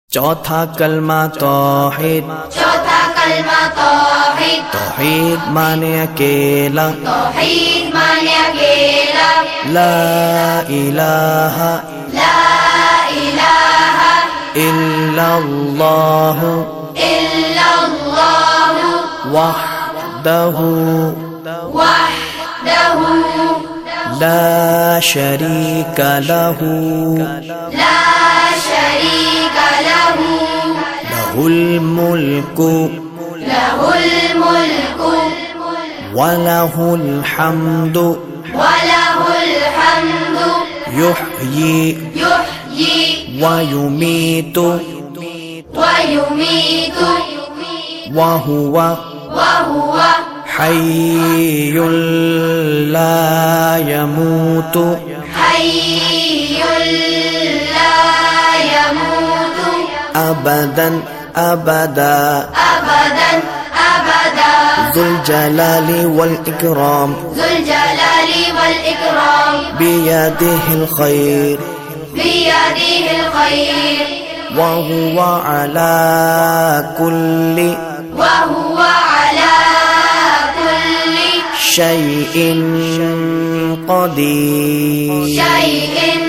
चौथा कलमा तौहीद। चौथा कलमा तौहीद। तौहीद माने अकेला। तौहीद माने अकेला। ला इलाहा ला इलाहा इल्लल्लाह इल्लल्लाह वहदहु वहदहु ला शरीका लहु ला शरीका लहु लहुल मुल्कु लहुल मुल्कु वलहुल हम्दु वलहुल हम्दु युह्यी युह्यी वयुमीतु वयुमीतु वहुवा वहुव हय्युल ला यमूतु हय्युल ला यमूतु अबदन अबदा अबदन अबदा ज़ुल जलाली वल इकराम ज़ुल जलाली वल इकराम बियदिहिल खैर बियदिहिल खैर वहुवा अला कुल्ली वहुव अला कुल्ली शैइन क़दीर। शैइन